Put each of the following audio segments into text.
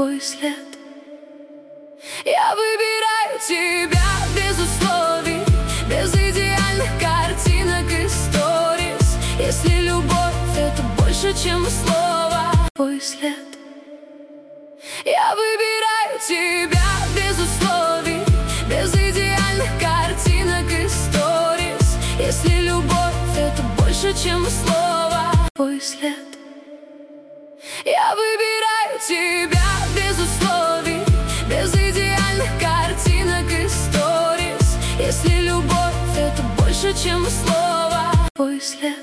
твой след. Я выбираю тебя без условий, без идеальных картинок и сторис. Если любовь — это больше, чем слово, твой след. Я выбираю тебя без условий, без идеальных картинок и сторис. Если любовь — это больше, чем слово, твой след. Я выбираю тебя без условий, без идеальных картинок и сторис. Если любовь — это больше, чем слово, твой след.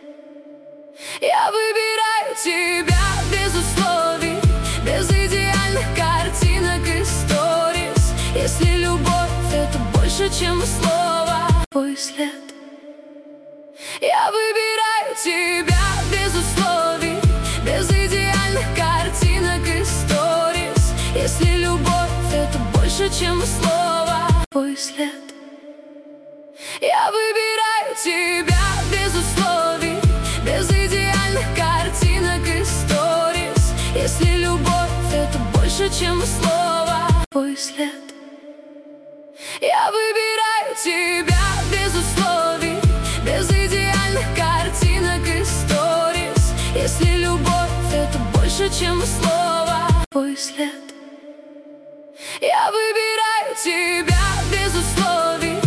Я выбираю тебя без условий, без идеальных картинок и сторис. Если любовь — это больше, чем слово, твой след. Я выбираю тебя без условий, без идеальных картинок и сторис. Если любовь — это больше, чем слово, твой след. Я выбираю тебя без условий, без идеальных картинок и сторис. Если любовь — это больше, чем слово, твой след. Я выбираю тебя без условий, без идеальных картинок и сторис. Если любовь — это больше, чем слово, твой след. Я выбираю тебя без условий,